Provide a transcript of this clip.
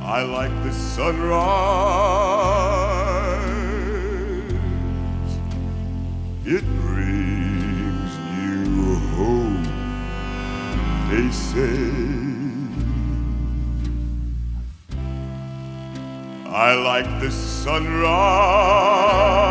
I like the sunrise. It brings new hope, they say. I like the sunrise.